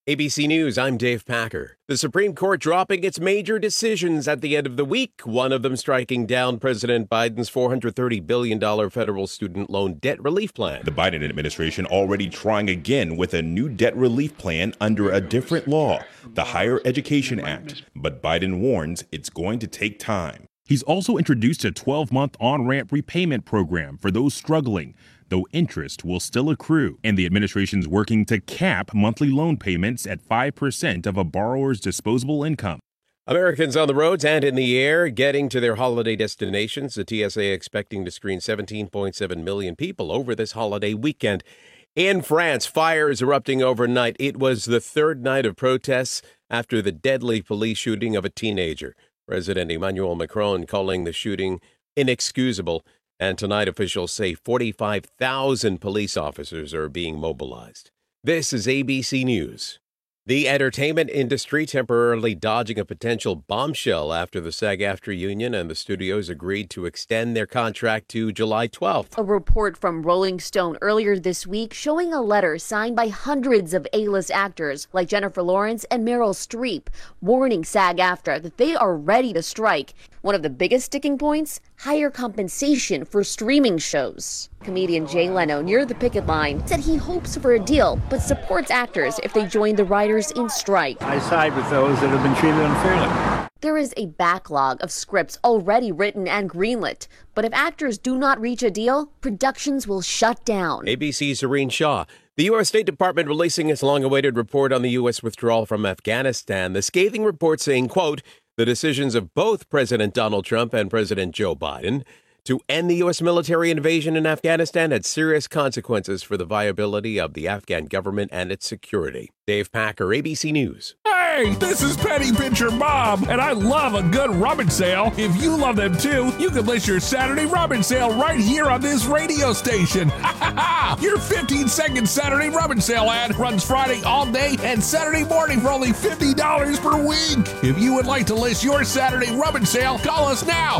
ABC News, I'm Dave Packer. The Supreme Court dropping its major decisions at the end of the week, one of them striking down President Biden's $430 billion federal student loan debt relief plan. The Biden administration already trying again with a new debt relief plan under a different law, the Higher Education Act. But Biden warns it's going to take time. He's also introduced a 12-month on-ramp repayment program for those struggling, though interest will still accrue, and the administration's working to cap monthly loan payments at 5% of a borrower's disposable income. Americans on the roads and in the air getting to their holiday destinations. The TSA expecting to screen 17.7 million people over this holiday weekend. In France, fires erupting overnight. It was the third night of protests after the deadly police shooting of a teenager. President Emmanuel Macron calling the shooting inexcusable. And tonight, officials say 45,000 police officers are being mobilized. This is ABC News. The entertainment industry temporarily dodging a potential bombshell after the SAG-AFTRA union and the studios agreed to extend their contract to July 12th. A report from Rolling Stone earlier this week showing a letter signed by hundreds of A-list actors like Jennifer Lawrence and Meryl Streep, warning SAG-AFTRA that they are ready to strike. One of the biggest sticking points, higher compensation for streaming shows. Comedian Jay Leno, near the picket line, said he hopes for a deal, but supports actors if they join the writers in strike. I side with those that have been treated unfairly. There is a backlog of scripts already written and greenlit, but if actors do not reach a deal, productions will shut down. ABC's Irene Shaw. The U.S. State Department releasing its long-awaited report on the U.S. withdrawal from Afghanistan. The scathing report saying, quote, the decisions of both President Donald Trump and President Joe Biden to end the U.S. military invasion in Afghanistan had serious consequences for the viability of the Afghan government and its security. Dave Packer, ABC News. Hey, this is Penny Pincher Bob, and I love a good rummage sale. If you love them too, you can list your Saturday rummage sale right here on this radio station. Your 15-second Saturday rummage sale ad runs Friday all day and Saturday morning for only $50 per week. If you would like to list your Saturday rummage sale, call us now,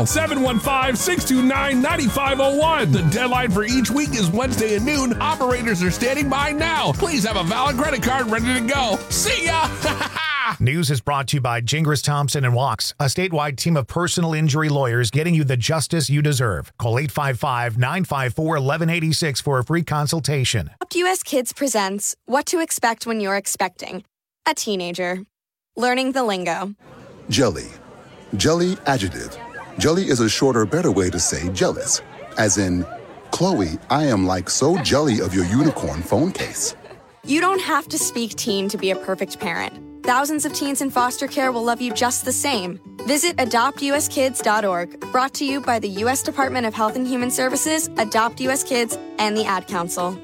715-629-9501. The deadline for each week is Wednesday at noon. Operators are standing by now. Please have a valid credit card ready to go. See ya! News is brought to you by Gingras Thompson and Walks, a statewide team of personal injury lawyers getting you the justice you deserve. Call 855-954-1186 for a free consultation. Adopt US Kids presents What to Expect When You're Expecting a Teenager. Learning the lingo. Jelly. Jelly adjective. Jelly is a shorter, better way to say jealous. As in, Chloe, I am like so jelly of your unicorn phone case. You don't have to speak teen to be a perfect parent. Thousands of teens in foster care will love you just the same. Visit adoptuskids.org, brought to you by the U.S. Department of Health and Human Services, Adopt U.S. Kids, and the Ad Council.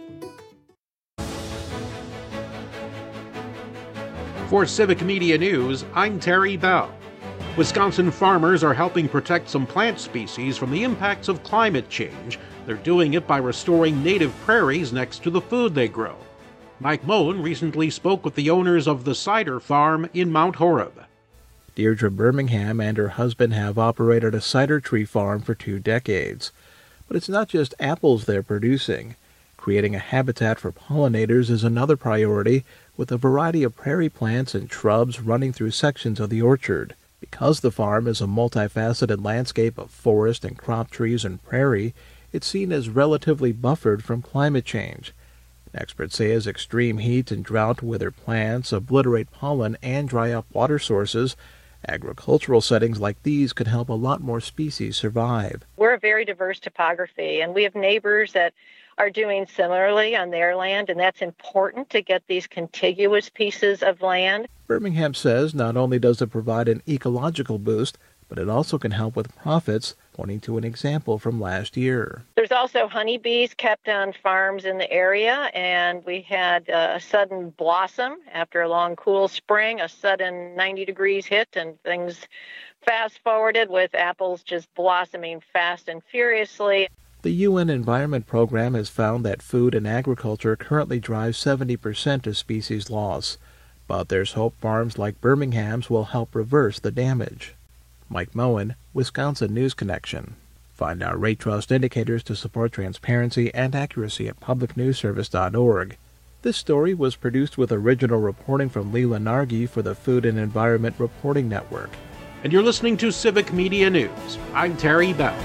For Civic Media News, I'm Terry Bell. Wisconsin farmers are helping protect some plant species from the impacts of climate change. They're doing it by restoring native prairies next to the food they grow. Mike Moen recently spoke with the owners of the Cider Farm in Mount Horeb. Deirdre Birmingham and her husband have operated a cider tree farm for 2 decades. But it's not just apples they're producing. Creating a habitat for pollinators is another priority, with a variety of prairie plants and shrubs running through sections of the orchard. Because the farm is a multifaceted landscape of forest and crop trees and prairie, it's seen as relatively buffered from climate change. Experts say as extreme heat and drought wither plants, obliterate pollen, and dry up water sources, agricultural settings like these could help a lot more species survive. We're a very diverse topography, and we have neighbors that are doing similarly on their land, and that's important to get these contiguous pieces of land. Birmingham says not only does it provide an ecological boost, but it also can help with profits, pointing to an example from last year. There's also honeybees kept on farms in the area, and we had a sudden blossom after a long, cool spring, a sudden 90 degrees hit, and things fast-forwarded with apples just blossoming fast and furiously. The UN Environment Program has found that food and agriculture currently drive 70% of species loss, but there's hope farms like Birmingham's will help reverse the damage. Mike Moen, Wisconsin News Connection. Find our rate trust indicators to support transparency and accuracy at publicnewsservice.org. This story was produced with original reporting from Leela Nargi for the Food and Environment Reporting Network. And you're listening to Civic Media News. I'm Terry Bell.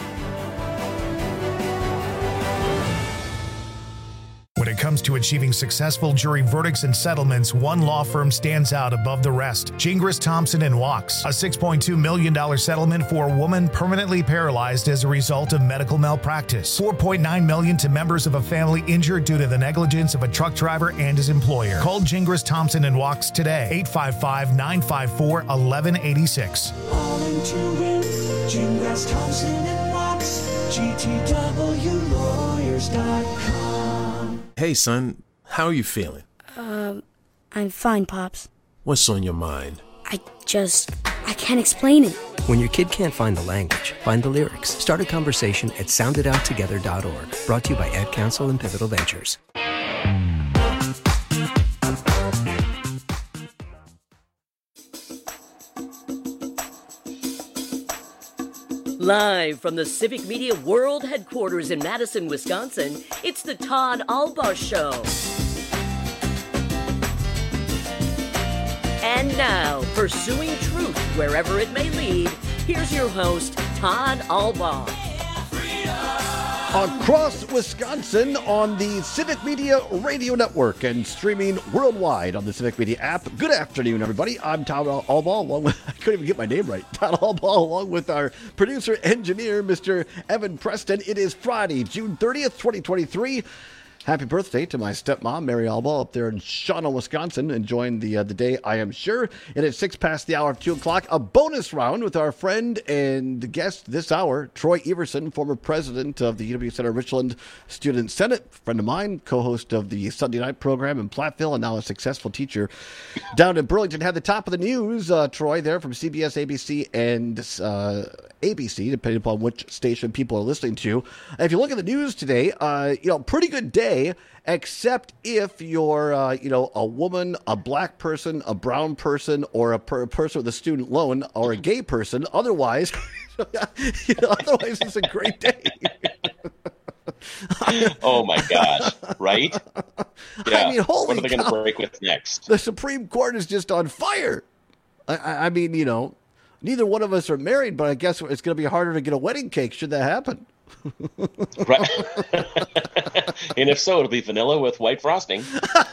When it comes to achieving successful jury verdicts and settlements, one law firm stands out above the rest. Gingras, Thompson & Wachs, a $6.2 million settlement for a woman permanently paralyzed as a result of medical malpractice. $4.9 million to members of a family injured due to the negligence of a truck driver and his employer. Call Gingras, Thompson & Wachs today, 855-954-1186. All into win, Gingras, Thompson & Wachs, GTWlawyers.com. Hey, son, how are you feeling? I'm fine, Pops. What's on your mind? I can't explain it. When your kid can't find the language, find the lyrics. Start a conversation at sounditouttogether.org. Brought to you by Ad Council and Pivotal Ventures. Live from the Civic Media World Headquarters in Madison, Wisconsin, it's the Todd Albaugh Show. And now, pursuing truth wherever it may lead, here's your host, Todd Albaugh. Across Wisconsin on the Civic Media Radio Network and streaming worldwide on the Civic Media app. Good afternoon, everybody. I'm Todd Albaugh, along with, I couldn't even get my name right, Todd Albaugh, along with our producer engineer, Mr. Evan Preston. It is Friday, June 30th, 2023. Happy birthday to my stepmom, Mary Albaugh, up there in Shawano, Wisconsin, enjoying the day, I am sure. And at 6 past the hour of 2 o'clock, a bonus round with our friend and guest this hour, Troy Everson, former president of the UW Center Richland Student Senate, friend of mine, co-host of the Sunday night program in Platteville, and now a successful teacher down in Burlington. Had the top of the news, Troy, there from CBS, ABC, and ABC, depending upon which station people are listening to. If you look at the news today, pretty good day, except if you're, a woman, a black person, a brown person, or a person with a student loan, or a gay person. Otherwise, otherwise it's a great day. Oh my gosh! Right? Yeah. I mean, holy what are they going to cow. break with next? The Supreme Court is just on fire. I mean, neither one of us are married, but I guess it's going to be harder to get a wedding cake should that happen. Right. And if so, it'll be vanilla with white frosting.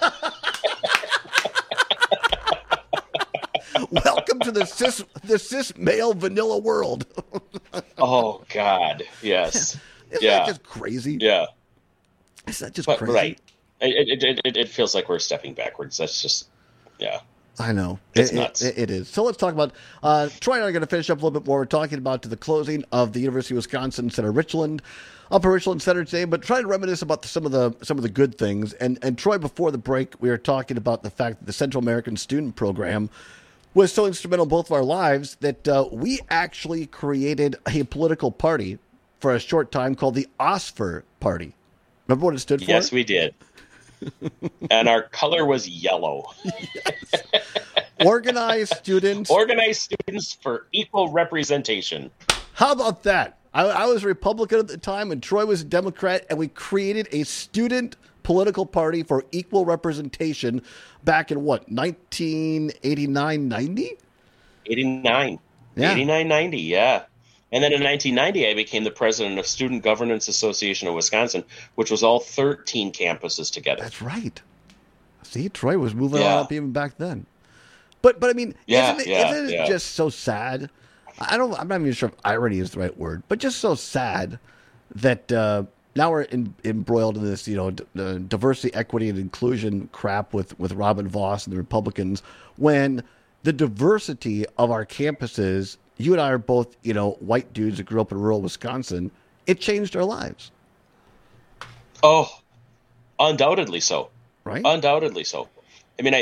Welcome to the cis male vanilla world. Oh God, yes. Isn't that just crazy? Yeah. Is that just but, crazy? Right. It feels like we're stepping backwards. That's just, yeah. I know. It's nuts. It is. So let's talk about, Troy and I are going to finish up a little bit more. We're talking about the closing of the University of Wisconsin Center Richland, Upper Richland Center today, but trying to reminisce about some of the good things. And Troy, before the break, we were talking about the fact that the Central American Student Program was so instrumental in both of our lives that we actually created a political party for a short time called the OSFER Party. Remember what it stood for? Yes, we did. And our color was yellow. Yes. Organized students for equal representation. How about that? I was a Republican at the time, and Troy was a Democrat, and we created a student political party for equal representation back in, 1989, 90? 89. Yeah. 89, 90, yeah. And then in 1990, I became the president of Student Governance Association of Wisconsin, which was all 13 campuses together. That's right. See, Troy was moving on up even back then. But I mean, isn't it just so sad? I'm not even sure if irony is the right word, but just so sad that now we're embroiled in this, diversity, equity, and inclusion crap with Robin Vos and the Republicans, when the diversity of our campuses, you and I are both, white dudes that grew up in rural Wisconsin, it changed our lives. Oh, undoubtedly so. Right? Undoubtedly so. I mean,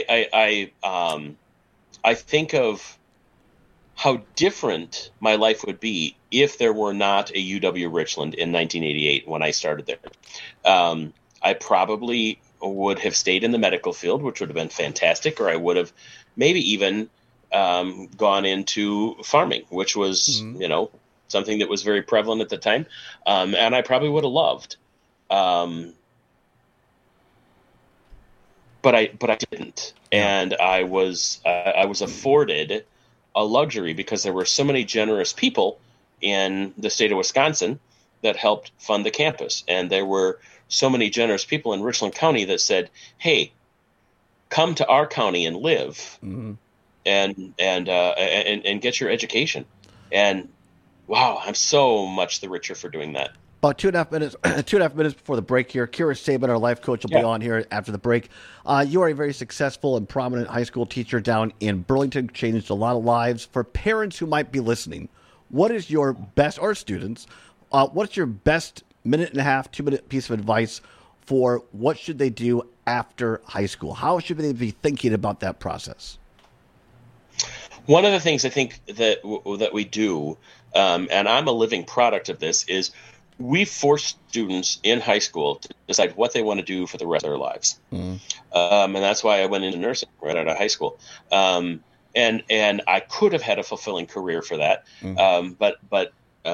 I think of how different my life would be if there were not a UW Richland in 1988 when I started there. I probably would have stayed in the medical field, which would have been fantastic, or I would have maybe even gone into farming, which was, something that was very prevalent at the time. And I probably would have loved. but I didn't, and I was afforded a luxury because there were so many generous people in the state of Wisconsin that helped fund the campus, and there were so many generous people in Richland County that said, "Hey, come to our county and live, and get your education." And wow, I'm so much the richer for doing that. About 2.5 minutes before the break here, Kira Sabin, our life coach, will be on here after the break. You are a very successful and prominent high school teacher down in Burlington, changed a lot of lives. For parents who might be listening, what is your best, or students, what's your best minute and a half, 2-minute piece of advice for what should they do after high school? How should they be thinking about that process? One of the things I think that we do, and I'm a living product of this, is we force students in high school to decide what they want to do for the rest of their lives. And that's why I went into nursing right out of high school. And I could have had a fulfilling career for that. But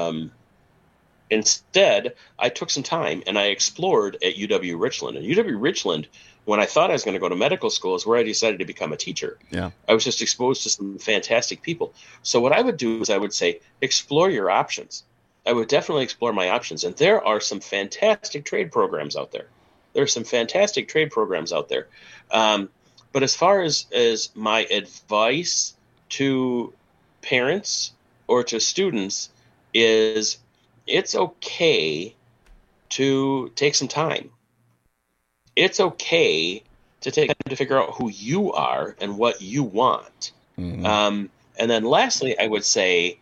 instead, I took some time and I explored at UW Richland. And UW Richland, when I thought I was going to go to medical school, is where I decided to become a teacher. I was just exposed to some fantastic people. So what I would do is I would say, explore your options. I would definitely explore my options. And there are some fantastic trade programs out there. But as far as my advice to parents or to students is, it's okay to take some time. It's okay to take time to figure out who you are and what you want. And then lastly, I would say,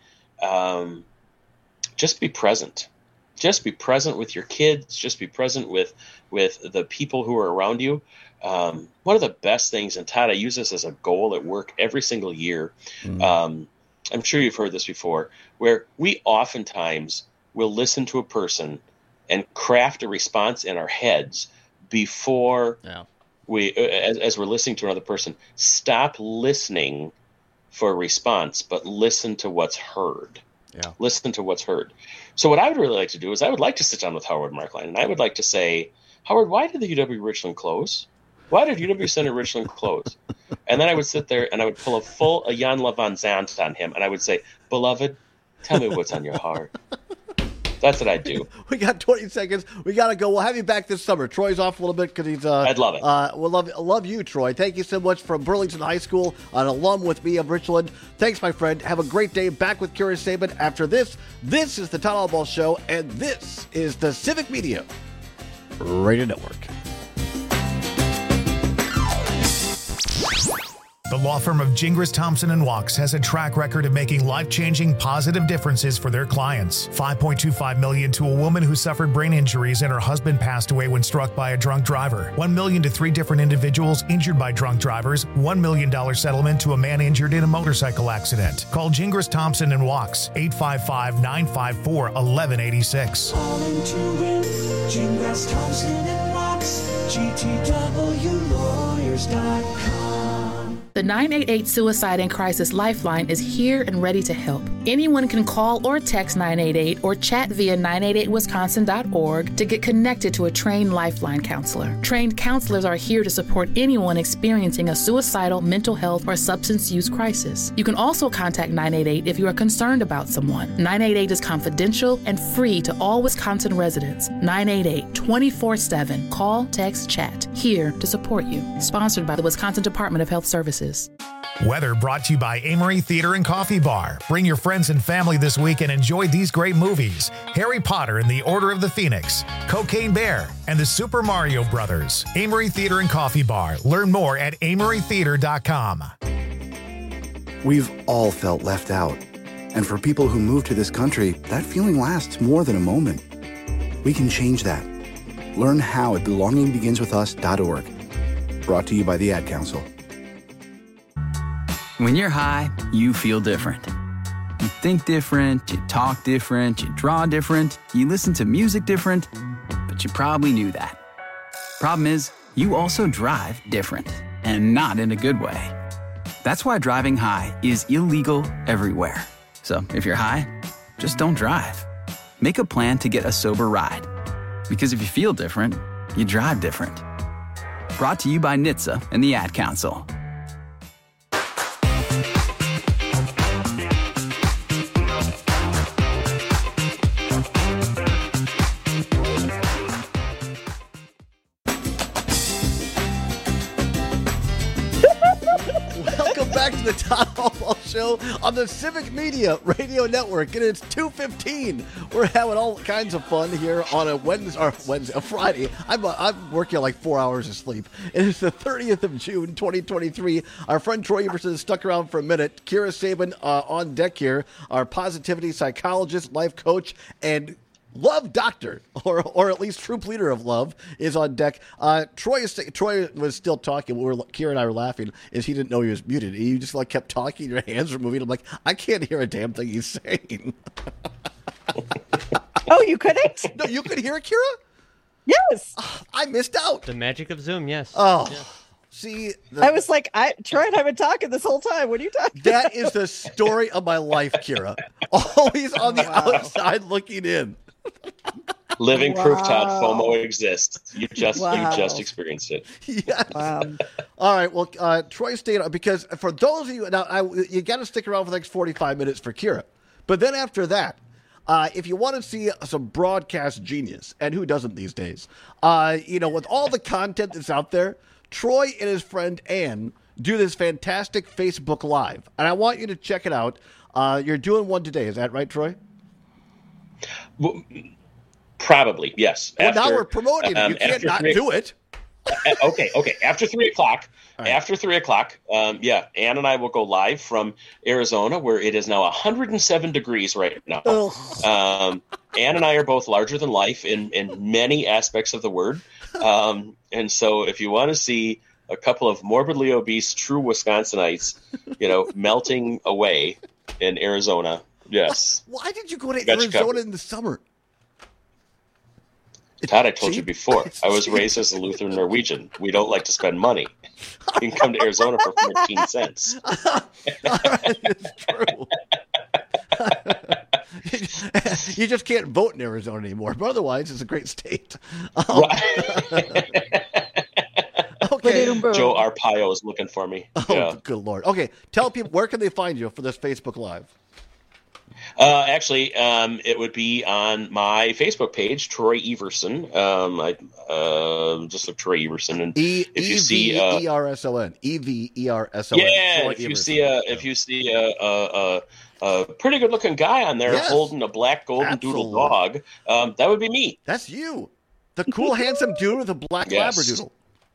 just be present. Just be present with your kids. Just be present with the people who are around you. One of the best things, and Todd, I use this as a goal at work every single year. I'm sure you've heard this before, where we oftentimes will listen to a person and craft a response in our heads before as we're listening to another person. Stop listening for a response, but listen to what's heard. Listen to what's heard. So what I would really like to do is I would like to sit down with Howard Markline, and I would like to say, Howard, why did the UW Richland close? Why did UW Center Richland close? And then I would sit there and I would pull a Jan Van Zandt on him, and I would say, beloved, tell me what's on your heart. That's what I'd do. We got 20 seconds. We got to go. We'll have you back this summer. Troy's off a little bit because he's... I'd love it. We'll love you, Troy. Thank you so much from Burlington High School, an alum with me of Richland. Thanks, my friend. Have a great day. Back with Kira Sabin after this. This is the Todd Albaugh Show, and this is the Civic Media Radio Network. The law firm of Gingras, Thompson & Walks has a track record of making life-changing positive differences for their clients. $5.25 million to a woman who suffered brain injuries and her husband passed away when struck by a drunk driver. $1 million to 3 different individuals injured by drunk drivers. $1 million settlement to a man injured in a motorcycle accident. Call Gingras, Thompson & Walks, 855-954-1186. All into it, Gingras, Thompson & Walks, GTWlawyers.com. The 988 Suicide and Crisis Lifeline is here and ready to help. Anyone can call or text 988 or chat via 988wisconsin.org to get connected to a trained Lifeline counselor. Trained counselors are here to support anyone experiencing a suicidal, mental health, or substance use crisis. You can also contact 988 if you are concerned about someone. 988 is confidential and free to all Wisconsin residents. 988 24/7. Call, text, chat. Here to support you. Sponsored by the Wisconsin Department of Health Services. Weather brought to you by Amory Theater and Coffee Bar. Bring your friends and family this week and enjoy these great movies: Harry Potter and the Order of the Phoenix, Cocaine Bear, and the Super Mario Brothers. Amory Theater and Coffee Bar. Learn more at amorytheater.com. We've all felt left out. And for people who move to this country, that feeling lasts more than a moment. We can change that. Learn how at belongingbeginswithus.org. Brought to you by the Ad Council. When you're high, you feel different. You think different, you talk different, you draw different, you listen to music different, but you probably knew that. Problem is, you also drive different, and not in a good way. That's why driving high is illegal everywhere. So if you're high, just don't drive. Make a plan to get a sober ride. Because if you feel different, you drive different. Brought to you by NHTSA and the Ad Council. Welcome back to the Todd Hall Show on the Civic Media Radio Network, and it's 2:15. We're having all kinds of fun here on a Friday. I'm working like 4 hours of sleep. It is the 30th of June, 2023. Our friend Troy Everson stuck around for a minute. Kira Sabin on deck here, our positivity psychologist, life coach, and love doctor, or at least troop leader of love, is on deck. Troy was still talking. Kira and I were laughing as he didn't know he was muted. He just kept talking. Your hands were moving. I'm like, I can't hear a damn thing he's saying. Oh, you couldn't? No, you could hear it, Kira? Yes. I missed out. The magic of Zoom, yes. Oh. Yeah. See, I was like, Troy and I have been talking this whole time. What are you talking That about? is the story of my life, Kira. Always on the outside looking in. Living proof, Todd. FOMO exists. You just experienced it. Yes. Wow. All right. Well, Troy stayed on because for those of you now, you got to stick around for the next 45 minutes for Kira. But then after that, if you want to see some broadcast genius, and who doesn't these days, with all the content that's out there, Troy and his friend Ann do this fantastic Facebook Live, and I want you to check it out. You're doing one today. Is that right, Troy? Well, probably, yes. Well, now we're promoting it. You can't not do it. Okay. After 3 o'clock, Ann and I will go live from Arizona, where it is now 107 degrees right now. Ann and I are both larger than life in many aspects of the word. And so if you want to see a couple of morbidly obese, true Wisconsinites, melting away in Arizona, yes. Why did you go to Arizona in the summer? Todd, I told you before, I was raised as a Lutheran Norwegian. We don't like to spend money. You can come to Arizona for 14 cents. It's true. You just can't vote in Arizona anymore. But otherwise, it's a great state. Okay. Joe Arpaio is looking for me. Oh, good Lord. Okay, tell people, where can they find you for this Facebook Live? Actually, it would be on my Facebook page, Troy Everson. I just look Troy Everson, and if you see Everson, Everson. Yeah, Troy if you see a pretty good looking guy on there holding a black golden doodle dog, that would be me. That's you, the cool handsome dude with a black Labradoodle.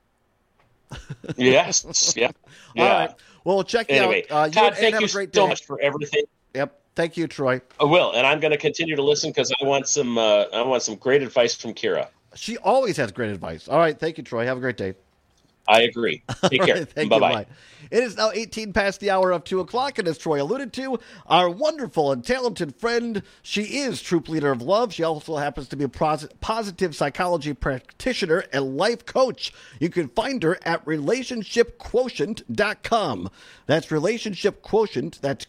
Yes. Yeah. All right. Well, check it out. Todd, thank you so much for everything. Yep. Thank you, Troy. I will, and I'm going to continue to listen because I want some great advice from Kira. She always has great advice. All right. Thank you, Troy. Have a great day. I agree. Take care. Thank Bye-bye. You, bye. It is now 18 past the hour of 2 o'clock, and as Troy alluded to, our wonderful and talented friend, she is Troop Leader of Love. She also happens to be a positive psychology practitioner and life coach. You can find her at relationshipquotient.com. That's Relationship Quotient. That's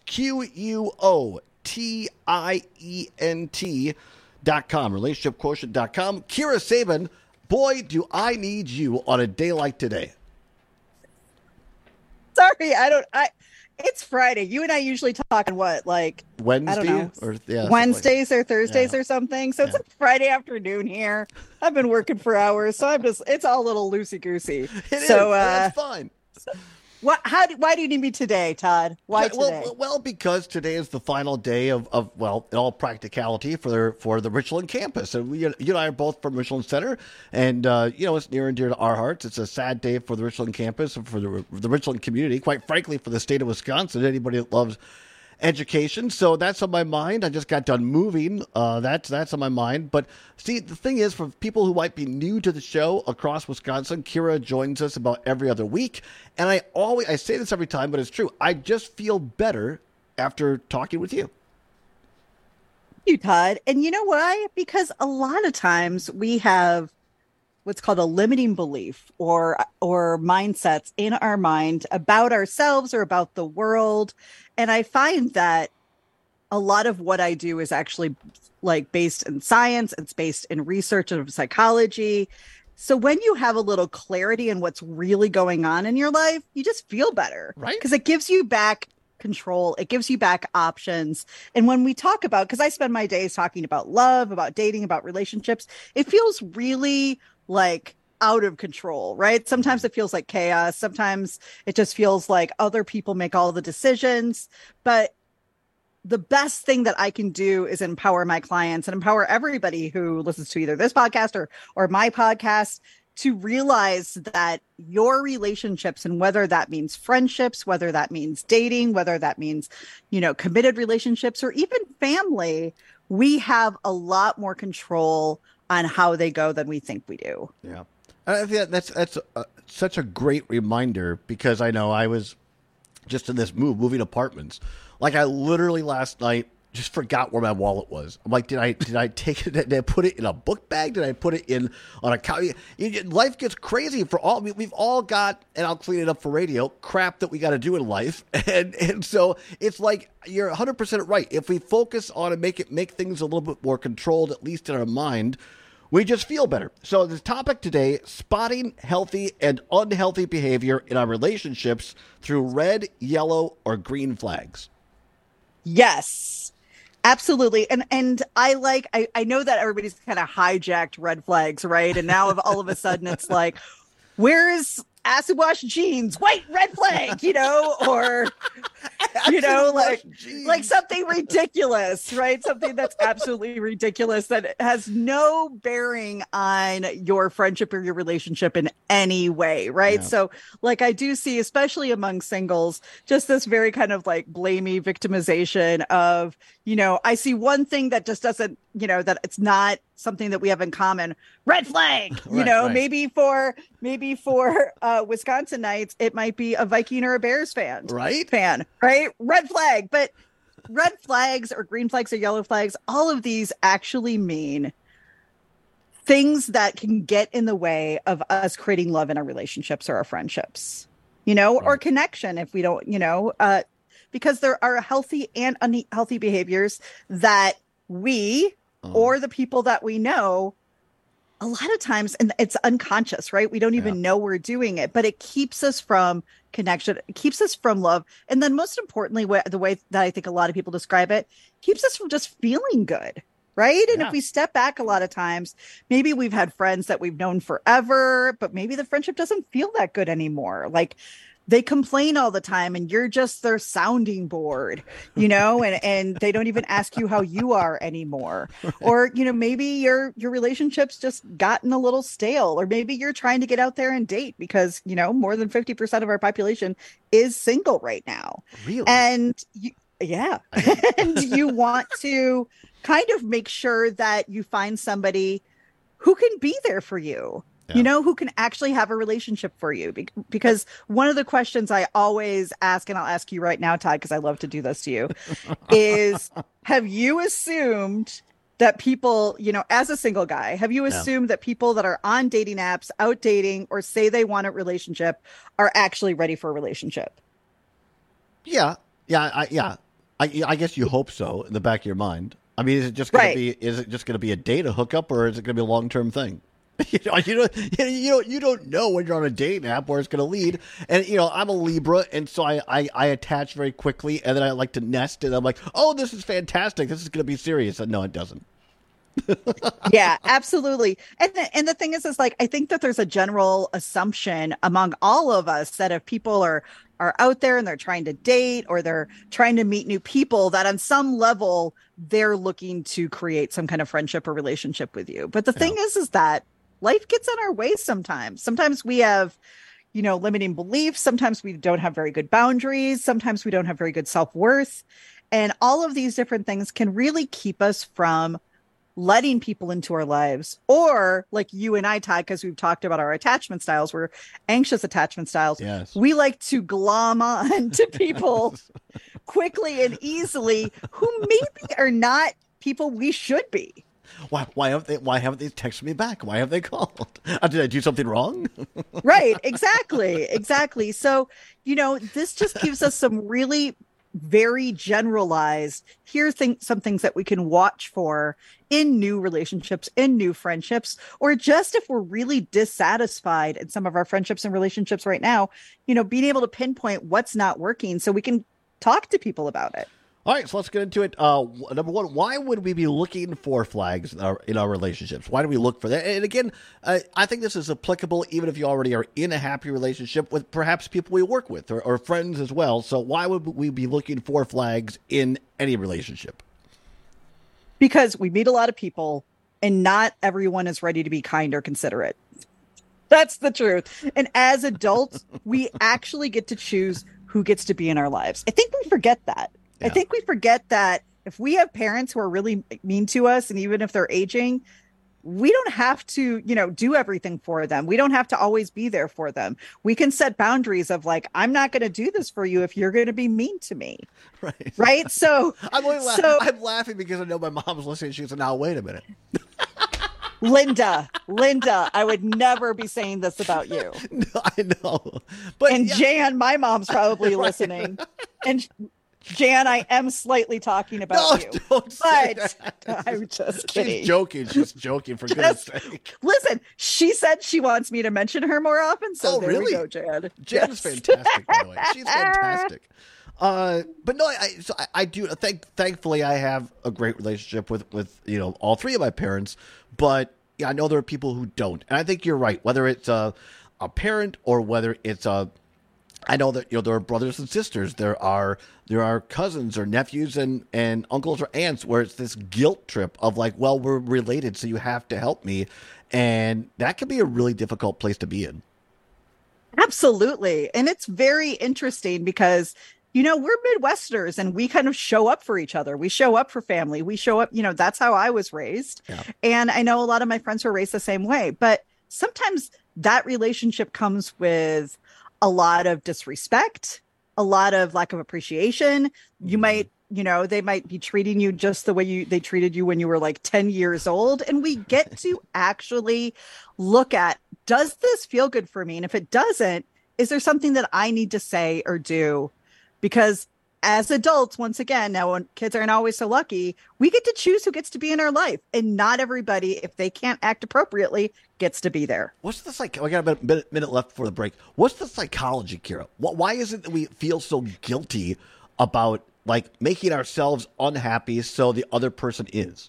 QUOTIENT.com. Relationshipquotient.com. Kira Sabin, boy, do I need you on a day like today. Sorry, it's Friday. You and I usually talk on what, like Wednesday, I don't know, or Wednesdays or Thursdays or something. So it's a Friday afternoon here. I've been working for hours, so it's all a little loosey goosey. That's fine. Why do you need me today, Todd? Why today? Well, because today is the final day of in all practicality for the Richland campus. And you and I are both from Richland Center, and it's near and dear to our hearts. It's a sad day for the Richland campus and for the Richland community. Quite frankly, for the state of Wisconsin, anybody that loves education. So that's on my mind. I just got done moving. That's on my mind. But see, the thing is, for people who might be new to the show across Wisconsin, Kira joins us about every other week. And I say this every time, but it's true. I just feel better after talking with you. You, Todd. And you know why? Because a lot of times we have what's called a limiting belief or mindsets in our mind about ourselves or about the world. And I find that a lot of what I do is actually like based in science. It's based in research of psychology. So when you have a little clarity in what's really going on in your life, you just feel better, right? Because it gives you back control. It gives you back options. And when we talk about, because I spend my days talking about love, about dating, about relationships, it feels really like out of control, right? Sometimes it feels like chaos. Sometimes it just feels like other people make all the decisions. But the best thing that I can do is empower my clients and empower everybody who listens to either this podcast or my podcast to realize that your relationships, and whether that means friendships, whether that means dating, whether that means, committed relationships, or even family, we have a lot more control on how they go than we think we do. Yeah. I think that's such a great reminder, because I know I was just in this moving apartments. Like, I literally last night just forgot where my wallet was. I'm like, did I take it? Did I put it in a book bag? Did I put it on a couch? Life gets crazy for all. We've all got, and I'll clean it up for radio, crap that we got to do in life, and so it's like, you're 100% right. If we focus on and make things a little bit more controlled, at least in our mind, we just feel better. So the topic today: spotting healthy and unhealthy behavior in our relationships through red, yellow, or green flags. Yes, absolutely. And I know that everybody's kind of hijacked red flags, right? And now all of a sudden it's like, where's acid wash jeans, white red flag, or, like something ridiculous, right? Something that's absolutely ridiculous that has no bearing on your friendship or your relationship in any way, right? Yeah. So like, I do see, especially among singles, just this very kind of like blamey victimization of, I see one thing that just doesn't, that it's not something that we have in common. Red flag, right. Maybe for Wisconsinites, it might be a Viking or a Bears fan, right? Red flag. But red flags or green flags or yellow flags, all of these actually mean things that can get in the way of us creating love in our relationships or our friendships, or connection if we don't, because there are healthy and unhealthy behaviors that we or the people that we know, a lot of times, and it's unconscious, right? We don't even know we're doing it, but it keeps us from connection. It keeps us from love. And then most importantly, the way that I think a lot of people describe it, keeps us from just feeling good, right? And if we step back a lot of times, maybe we've had friends that we've known forever, but maybe the friendship doesn't feel that good anymore. Like, they complain all the time and you're just their sounding board, and they don't even ask you how you are anymore. Or, maybe your relationship's just gotten a little stale, or maybe you're trying to get out there and date because, more than 50% of our population is single right now. Really? And and you want to kind of make sure that you find somebody who can be there for you. Yeah. Who can actually have a relationship for you. Because one of the questions I always ask, and I'll ask you right now, Todd, because I love to do this to you, is have you assumed that people, as a single guy, have you assumed that people that are on dating apps, out dating, or say they want a relationship are actually ready for a relationship? Yeah. I guess you hope so in the back of your mind. I mean, is it just going to be a date, a hookup, or is it going to be a long-term thing? You don't know when you're on a dating app where it's going to lead. And, I'm a Libra, and so I attach very quickly, and then I like to nest, and I'm like, oh, this is fantastic. This is going to be serious. And no, it doesn't. Yeah, absolutely. And the thing is like, I think that there's a general assumption among all of us that if people are out there and they're trying to date or they're trying to meet new people, that on some level they're looking to create some kind of friendship or relationship with you. But the thing is that life gets in our way sometimes. Sometimes we have, limiting beliefs. Sometimes we don't have very good boundaries. Sometimes we don't have very good self-worth. And all of these different things can really keep us from letting people into our lives. Or like you and I, Todd, because we've talked about our attachment styles, we're anxious attachment styles. Yes. We like to glom on to people quickly and easily who maybe are not people we should be. Why haven't they texted me back? Why have they called? Did I do something wrong? Right. Exactly. So, this just gives us some really very generalized. Here's some things that we can watch for in new relationships, in new friendships, or just if we're really dissatisfied in some of our friendships and relationships right now, being able to pinpoint what's not working so we can talk to people about it. All right, so let's get into it. Number one, why would we be looking for flags in our relationships? Why do we look for that? And again, I think this is applicable even if you already are in a happy relationship with perhaps people we work with or friends as well. So why would we be looking for flags in any relationship? Because we meet a lot of people and not everyone is ready to be kind or considerate. That's the truth. And as adults, we actually get to choose who gets to be in our lives. I think we forget that. Yeah. I think we forget that if we have parents who are really mean to us, and even if they're aging, we don't have to, do everything for them. We don't have to always be there for them. We can set boundaries of like, I'm not going to do this for you if you're going to be mean to me. Right. So I'm laughing because I know my mom's listening. She said, now, wait a minute. Linda, I would never be saying this about you. No, I know. And Jan, my mom's probably listening. And Jan, I am slightly talking about you. Don't say that. I'm just kidding. She's joking, for goodness sake. Listen, she said she wants me to mention her more often, so there we go, Jan. Jan's fantastic, by the way. She's fantastic. But no, I do. Thankfully, I have a great relationship with all three of my parents. But I know there are people who don't, and I think you're right. Whether it's a parent or whether it's I know that there are brothers and sisters, there are cousins or nephews and uncles or aunts where it's this guilt trip of like, well, we're related, so you have to help me, and that can be a really difficult place to be in. Absolutely, and it's very interesting because we're Midwesterners and we kind of show up for each other. We show up for family. We show up. That's how I was raised, and I know a lot of my friends were raised the same way. But sometimes that relationship comes with a lot of disrespect, a lot of lack of appreciation. You might, they might be treating you just the way they treated you when you were like 10 years old. And we get to actually look at, does this feel good for me? And if it doesn't, is there something that I need to say or do? Because as adults, once again, now when kids aren't always so lucky, we get to choose who gets to be in our life. And not everybody, if they can't act appropriately, gets to be there. What's the we got a minute left before the break. What's the psychology, Kira? Why is it that we feel so guilty about like making ourselves unhappy so the other person is?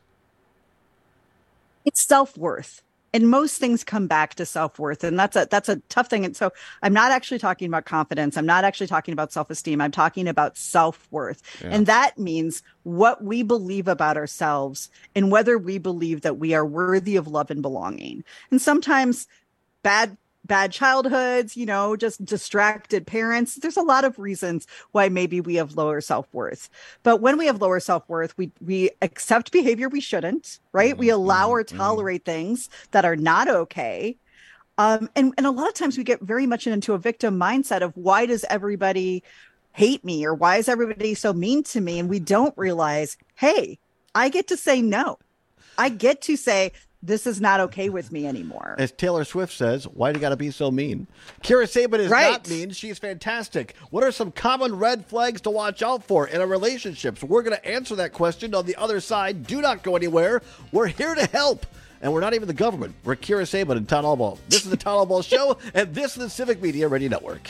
It's self-worth. And most things come back to self-worth. And that's a tough thing. And so I'm not actually talking about confidence. I'm not actually talking about self-esteem. I'm talking about self-worth. Yeah. And that means what we believe about ourselves and whether we believe that we are worthy of love and belonging. And sometimes bad childhoods, just distracted parents. There's a lot of reasons why maybe we have lower self-worth. But when we have lower self-worth, we accept behavior we shouldn't, right? Mm-hmm. We allow or tolerate things that are not okay. And a lot of times we get very much into a victim mindset of why does everybody hate me or why is everybody so mean to me? And we don't realize, hey, I get to say no. I get to say, this is not okay with me anymore. As Taylor Swift says, why do you got to be so mean? Kira Saban is not mean. She's fantastic. What are some common red flags to watch out for in a relationship? So we're going to answer that question on the other side. Do not go anywhere. We're here to help. And we're not even the government. We're Kira Saban and Town Hall Ball. This is the Town Hall Ball Show, and this is the Civic Media Radio Network.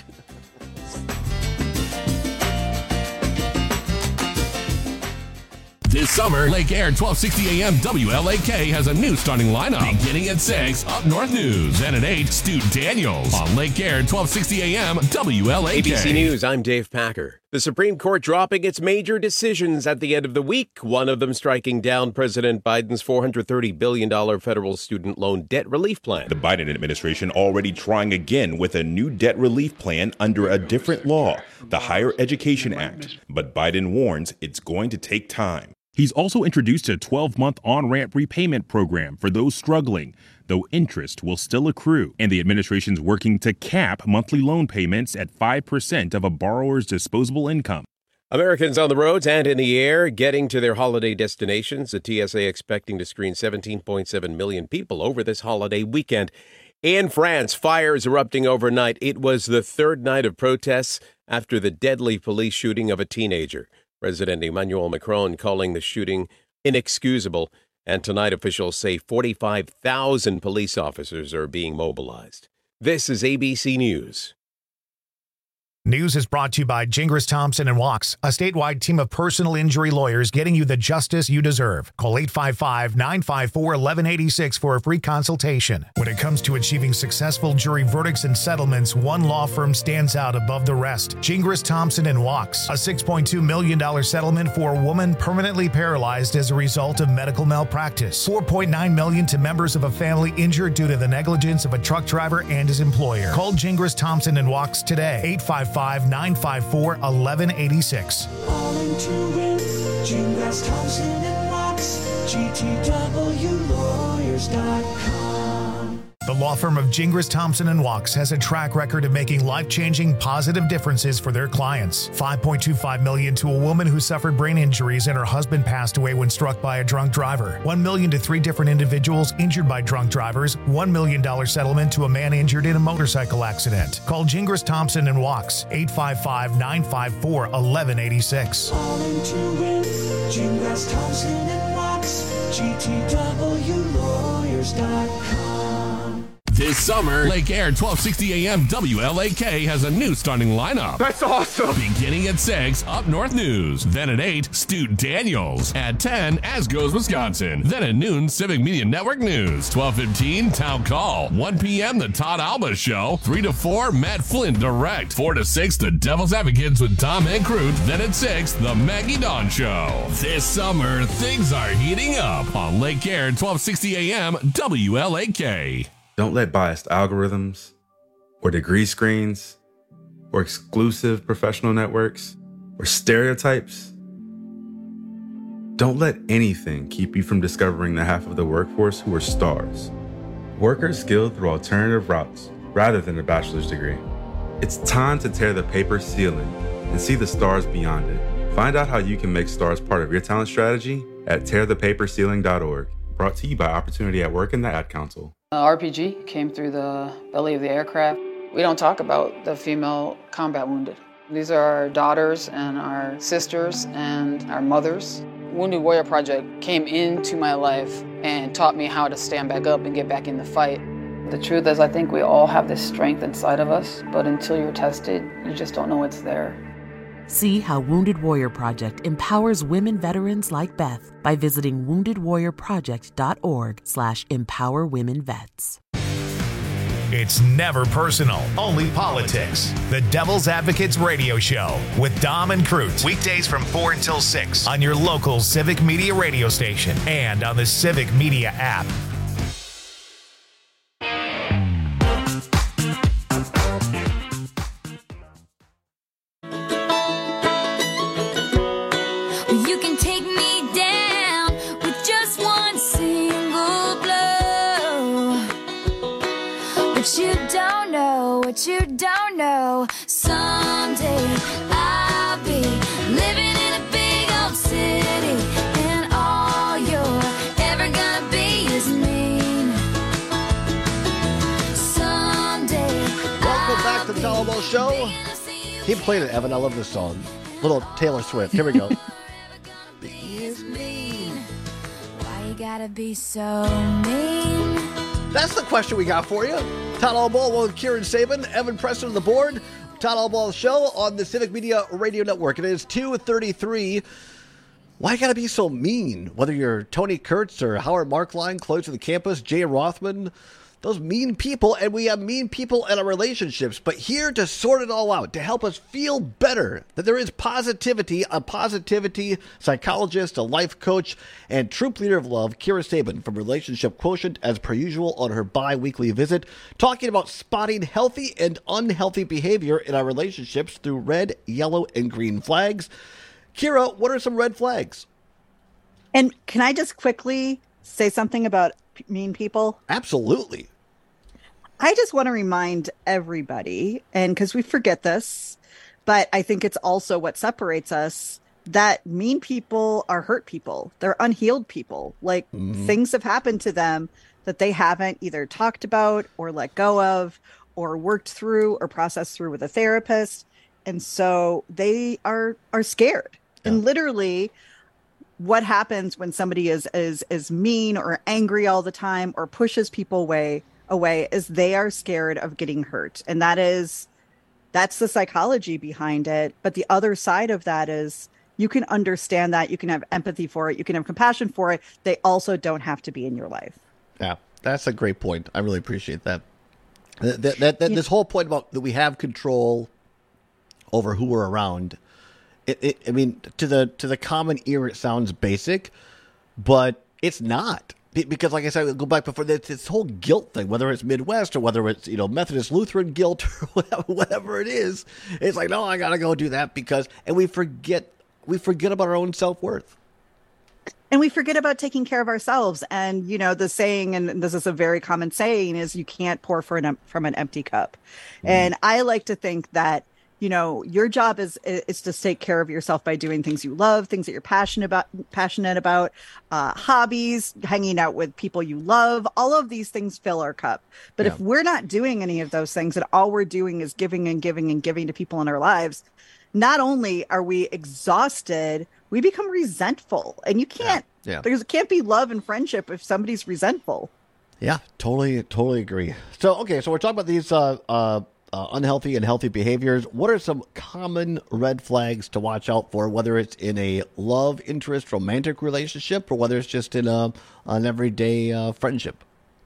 This summer, Lake Air 1260 AM WLAK has a new starting lineup. Beginning at 6, Up North News. And at 8, Stu Daniels on Lake Air 1260 AM WLAK. ABC News, I'm Dave Packer. The Supreme Court dropping its major decisions at the end of the week, one of them striking down President Biden's $430 billion federal student loan debt relief plan. The Biden administration already trying again with a new debt relief plan under a different law, the Higher Education Act. But Biden warns it's going to take time. He's also introduced a 12-month on-ramp repayment program for those struggling, though interest will still accrue. And the administration's working to cap monthly loan payments at 5% of a borrower's disposable income. Americans on the roads and in the air getting to their holiday destinations. The TSA expecting to screen 17.7 million people over this holiday weekend. In France, fires erupting overnight. It was the third night of protests after the deadly police shooting of a teenager. President Emmanuel Macron calling the shooting inexcusable. And tonight, officials say 45,000 police officers are being mobilized. This is ABC News. News is brought to you by Gingras Thompson and Walks, a statewide team of personal injury lawyers getting you the justice you deserve. Call 855-954-1186 for a free consultation. When it comes to achieving successful jury verdicts and settlements, one law firm stands out above the rest. Gingras Thompson and Walks, a $6.2 million settlement for a woman permanently paralyzed as a result of medical malpractice. $4.9 million to members of a family injured due to the negligence of a truck driver and his employer. Call Gingras Thompson and Walks today. 855-954-1186. All into it. Gingras Thompson and Walks. GTWlawyers.com. The law firm of Gingras Thompson and Walks has a track record of making life-changing positive differences for their clients. $5.25 million to a woman who suffered brain injuries and her husband passed away when struck by a drunk driver. $1 million to 3 different individuals injured by drunk drivers. $1 million settlement to a man injured in a motorcycle accident. Call Gingras Thompson and Walks. 855-954-1186. All into it. Gingras Thompson and Walks. GTWlawyers.com. This summer, Lake Air 1260 AM WLAK has a new starting lineup. That's awesome. Beginning at 6, Up North News. Then at 8, Stu Daniels. At 10, As Goes Wisconsin. Then at noon, Civic Media Network News. 12:15, Town Call. 1 p.m., The Todd Alba Show. 3 to 4, Matt Flynn Direct. 4 to 6, The Devil's Advocates with Tom and Crute. Then at 6, The Maggie Dawn Show. This summer, things are heating up on Lake Air 1260 AM WLAK. Don't let biased algorithms or degree screens or exclusive professional networks or stereotypes. Don't let anything keep you from discovering the half of the workforce who are stars. Workers skilled through alternative routes rather than a bachelor's degree. It's time to tear the paper ceiling and see the stars beyond it. Find out how you can make stars part of your talent strategy at tearthepaperceiling.org. Brought to you by Opportunity at Work and the Ad Council. RPG came through the belly of the aircraft. We don't talk about the female combat wounded. These are our daughters and our sisters and our mothers. Wounded Warrior Project came into my life and taught me how to stand back up and get back in the fight. The truth is, I think we all have this strength inside of us, but until you're tested, you just don't know it's there. See how Wounded Warrior Project empowers women veterans like Beth by visiting woundedwarriorproject.org/empowerwomenvets. It's never personal, only politics. The Devil's Advocates Radio Show with Dom and Crute. Weekdays from 4 until 6 on your local Civic Media radio station and on the Civic Media app. You don't know, someday I'll be living in a big old city, and all you're ever gonna be is mean. Someday. Welcome back to the Todd Alba Show. Keep playing it, Evan. I love this song. Little Taylor Swift. Here we go. Is mean. Why you gotta be so mean? That's the question we got for you. Todd Alba with Kieran Sabin, Evan Preston on the board. Todd Alba Show on the Civic Media Radio Network. It is 2:33. Why you gotta be so mean? Whether you're Tony Kurtz or Howard Markline, close to the campus, Jay Rothman, those mean people, and we have mean people in our relationships. But here to sort it all out, to help us feel better, that there is positivity, a positivity psychologist, a life coach, and troop leader of love, Kira Sabin from Relationship Quotient, as per usual on her bi-weekly visit, talking about spotting healthy and unhealthy behavior in our relationships through red, yellow, and green flags. Kira, what are some red flags? And can I just quickly say something about mean people? Absolutely. I just want to remind everybody, and because we forget this, but I think it's also what separates us, that mean people are hurt people. They're unhealed people. Like things have happened to them that they haven't either talked about or let go of or worked through or processed through with a therapist. And so they are scared. Yeah. And literally what happens when somebody is mean or angry all the time or pushes people away is they are scared of getting hurt. And that's the psychology behind it. But the other side of that is you can understand that, you can have empathy for it, you can have compassion for it. They also don't have to be in your life. Yeah, that's a great point. I really appreciate that. This whole point about that we have control over who we're around. I mean, to the common ear, it sounds basic, but it's not. Because, like I said, I'll go back before this whole guilt thing, whether it's Midwest or whether it's Methodist Lutheran guilt or whatever it is, it's like, no, I gotta go do that and we forget about our own self-worth. And we forget about taking care of ourselves. And, the saying, and this is a very common saying, is you can't pour from an empty cup. And I like to think that, your job is to take care of yourself by doing things you love, things that you're passionate about, hobbies, hanging out with people you love. All of these things fill our cup. But if we're not doing any of those things and all we're doing is giving and giving and giving to people in our lives, not only are we exhausted, we become resentful. And you can't, there can't be love and friendship if somebody's resentful. Yeah, totally agree. So we're talking about these unhealthy and healthy behaviors. What are some common red flags to watch out for, whether it's in a love, interest, romantic relationship, or whether it's just in an everyday friendship?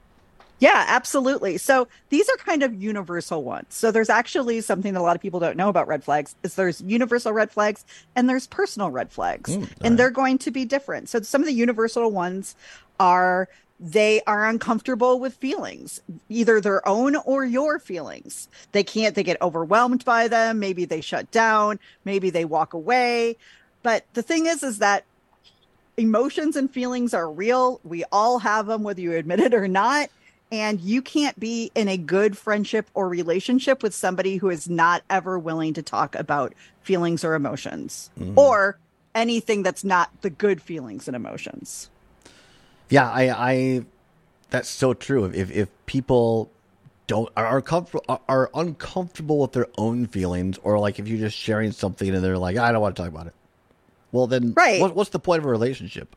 Yeah, absolutely. So these are kind of universal ones. So there's actually something that a lot of people don't know about red flags is there's universal red flags and there's personal red flags. And they're going to be different. So some of the universal ones are they are uncomfortable with feelings, either their own or your feelings. They get overwhelmed by them. Maybe they shut down. Maybe they walk away. But the thing is that emotions and feelings are real. We all have them, whether you admit it or not. And you can't be in a good friendship or relationship with somebody who is not ever willing to talk about feelings or emotions or anything that's not the good feelings and emotions. Yeah, I that's so true. If people are uncomfortable with their own feelings, or like if you're just sharing something and they're like, I don't want to talk about it. Well, then what's the point of a relationship?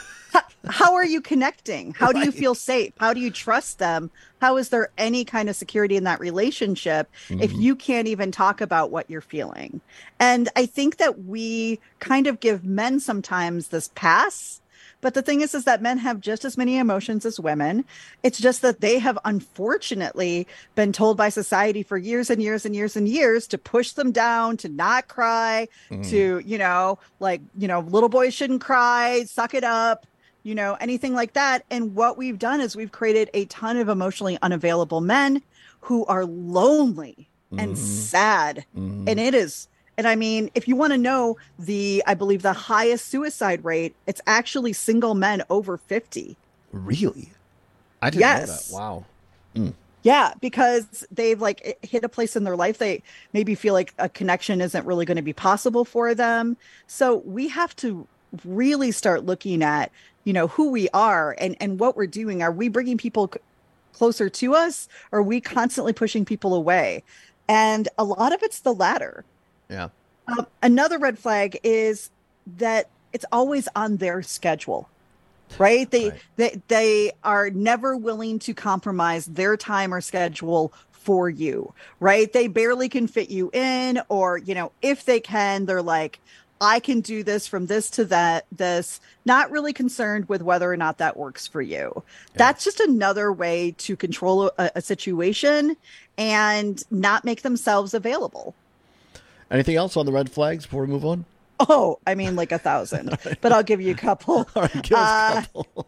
How are you connecting? How do you feel safe? How do you trust them? How is there any kind of security in that relationship if you can't even talk about what you're feeling? And I think that we kind of give men sometimes this pass. But the thing is that men have just as many emotions as women. It's just that they have unfortunately been told by society for years and years and years and years to push them down, to not cry, to, little boys shouldn't cry, suck it up. Anything like that. And what we've done is we've created a ton of emotionally unavailable men who are lonely and sad. And it is. And I mean, if you want to know I believe the highest suicide rate, it's actually single men over 50. Really? I didn't know that. Wow. Yeah, because they've hit a place in their life. They maybe feel like a connection isn't really going to be possible for them. So we have to really start looking at, who we are and what we're doing. Are we bringing people closer to us? Or are we constantly pushing people away? And a lot of it's the latter. Yeah. Another red flag is that it's always on their schedule, right? They are never willing to compromise their time or schedule for you, right? They barely can fit you in, or, if they can, they're like, I can do this from this to this, not really concerned with whether or not that works for you. Yeah. That's just another way to control a situation and not make themselves available. Anything else on the red flags before we move on? Oh, I mean, 1,000, but I'll give you a couple. All right, give us a couple.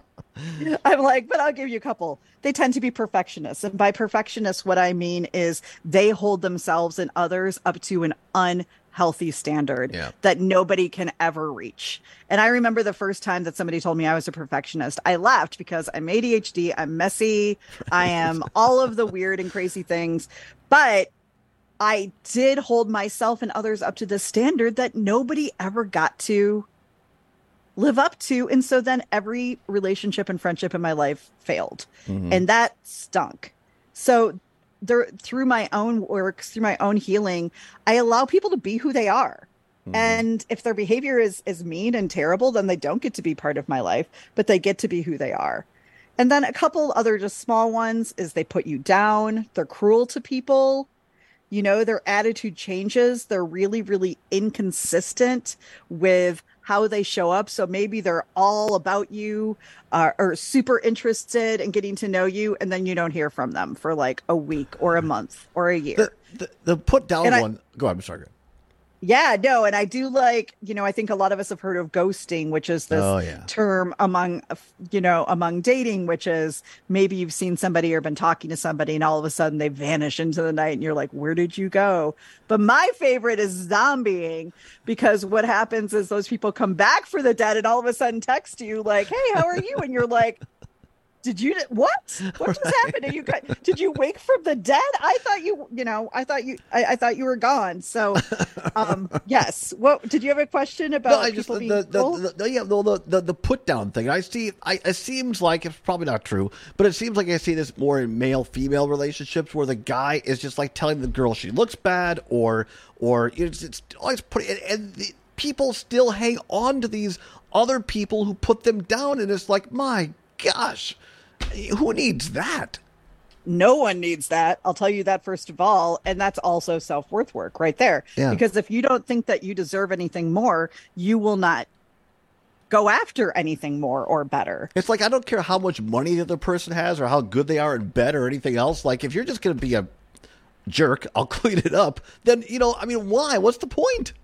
But I'll give you a couple. They tend to be perfectionists. And by perfectionists, what I mean is they hold themselves and others up to an unhealthy standard that nobody can ever reach. And I remember the first time that somebody told me I was a perfectionist, I laughed because I'm ADHD, I'm messy, I am all of the weird and crazy things. But I did hold myself and others up to this standard that nobody ever got to live up to. And so then every relationship and friendship in my life failed. And that stunk. So through my own work, through my own healing, I allow people to be who they are. And if their behavior is mean and terrible, then they don't get to be part of my life, but they get to be who they are. And then a couple other just small ones is they put you down. They're cruel to people. You know, their attitude changes. They're really, really inconsistent with how they show up. So maybe they're all about you or super interested in getting to know you. And then you don't hear from them for like a week or a month or a year. The put down one. Go ahead. I'm sorry. Yeah, no. And I do like, you know, I think a lot of us have heard of ghosting, which is this term among dating, which is maybe you've seen somebody or been talking to somebody and all of a sudden they vanish into the night and you're like, where did you go? But my favorite is zombieing, because what happens is those people come back for the dead and all of a sudden text you like, hey, how are you? And you're like, what just happened to you guys? Did you wake from the dead? I thought you were gone. So, yes. What did you have a question about? The put down thing. It seems like it's probably not true, but it seems like I see this more in male female relationships where the guy is just like telling the girl she looks bad or it's always and people still hang on to these other people who put them down, and it's like, my gosh, who needs that? No one needs that. I'll tell you that first of all. And that's also self-worth work right there. Yeah. Because if you don't think that you deserve anything more, you will not go after anything more or better. It's like, I don't care how much money the other person has or how good they are in bed or anything else. Like, if you're just going to be a jerk, I'll clean it up. Then, why? What's the point?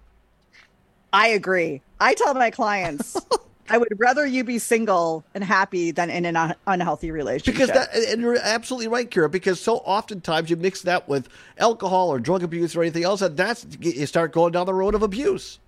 I agree. I tell my clients, I would rather you be single and happy than in an unhealthy relationship. And you're absolutely right, Kira, because so oftentimes you mix that with alcohol or drug abuse or anything else, and you start going down the road of abuse.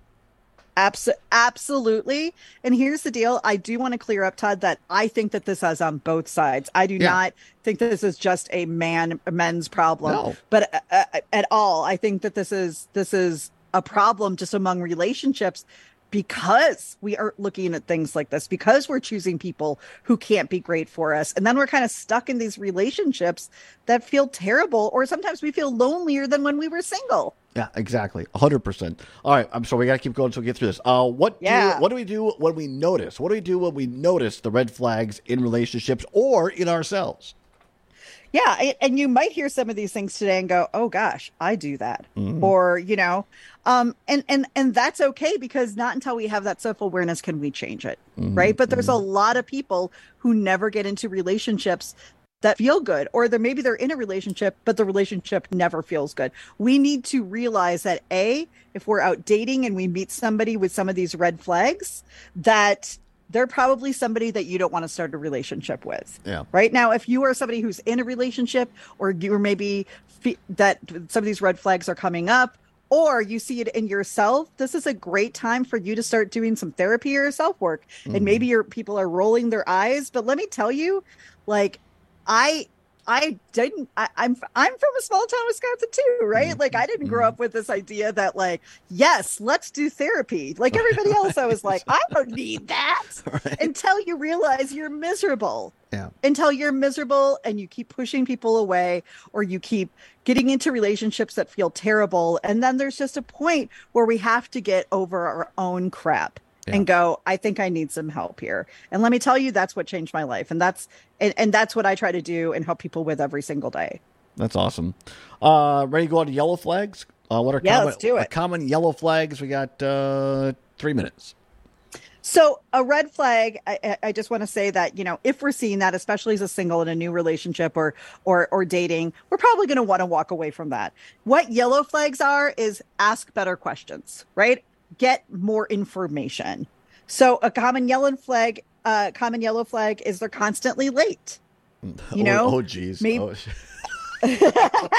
Absolutely. And here's the deal. I do want to clear up, Todd, that I think that this is on both sides. I do not think that this is just a men's problem, but at all. I think that this is a problem just among relationships, because we are looking at things like this, because we're choosing people who can't be great for us. And then we're kind of stuck in these relationships that feel terrible, or sometimes we feel lonelier than when we were single. Yeah, exactly. 100%. All right. I'm sorry. We got to keep going so we get through this. What do we do when we notice? What do we do when we notice the red flags in relationships or in ourselves? Yeah. And you might hear some of these things today and go, oh gosh, I do that. Mm-hmm. Or, and that's okay, because not until we have that self-awareness can we change it. Mm-hmm. Right. But there's a lot of people who never get into relationships that feel good, or maybe they're in a relationship, but the relationship never feels good. We need to realize that if we're out dating and we meet somebody with some of these red flags, that they're probably somebody that you don't want to start a relationship with. Yeah. Right now, if you are somebody who's in a relationship, or you're maybe that some of these red flags are coming up, or you see it in yourself, this is a great time for you to start doing some therapy or self-work. Mm-hmm. And maybe people are rolling their eyes, but let me tell you, like, I'm from a small town, Wisconsin too, right? Mm-hmm. Like, I didn't grow up with this idea that, like, yes, let's do therapy. Like everybody else, I was like, I don't need that. Right. Until you realize you're miserable. Yeah. Until you're miserable and you keep pushing people away, or you keep getting into relationships that feel terrible. And then there's just a point where we have to get over our own crap. Yeah. And go, I think I need some help here. And let me tell you, that's what changed my life. And that's what I try to do and help people with every single day. That's awesome. Ready to go on to yellow flags? Let's do it. Common yellow flags. We got 3 minutes. So a red flag, I just want to say that, if we're seeing that, especially as a single in a new relationship or dating, we're probably going to want to walk away from that. What yellow flags are is ask better questions, right? Get more information. So a common yellow flag is they're constantly late. Oh geez. Maybe... you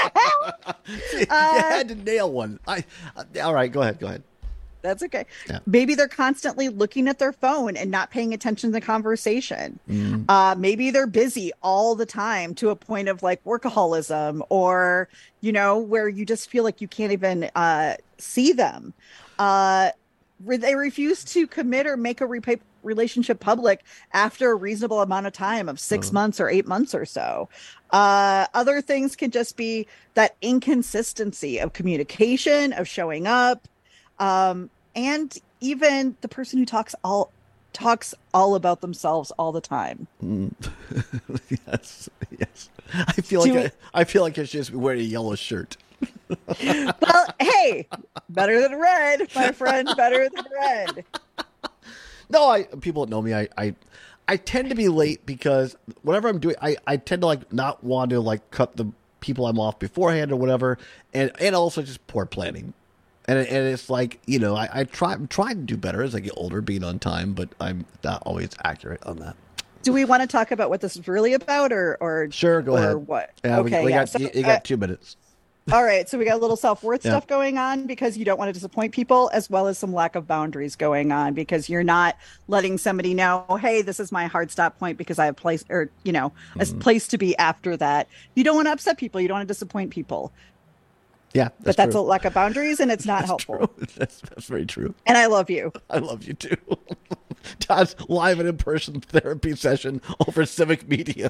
had to nail one. All right, go ahead. That's okay. Yeah. Maybe they're constantly looking at their phone and not paying attention to the conversation. Mm. Maybe they're busy all the time to a point of like workaholism, or, where you just feel like you can't even see them. They refuse to commit or make a relationship public after a reasonable amount of time of 6 months or 8 months or so. Other things can just be that inconsistency of communication, of showing up, and even the person who talks all about themselves all the time. Yes. I feel like I should just be wearing a yellow shirt. Well, hey, better than red, my friend. Better than red. No, people that know me, I tend to be late because whatever I'm doing, I tend to like not want to like cut the people I'm off beforehand or whatever, and also just poor planning. And it's like, you know, I'm trying to do better as I get older, being on time, but I'm not always accurate on that. Do we want to talk about what this is really about, or sure, go ahead. Or what? Yeah, okay, you got 2 minutes. All right, so we got a little self-worth stuff going on because you don't want to disappoint people, as well as some lack of boundaries going on because you're not letting somebody know, hey, this is my hard stop point because I have place, or, you know, a place to be after that. You don't want to upset people. You don't want to disappoint people. Yeah, but that's a lack of boundaries, and it's not helpful. That's very true. And I love you. I love you too. Todd's live and in-person therapy session over Civic Media.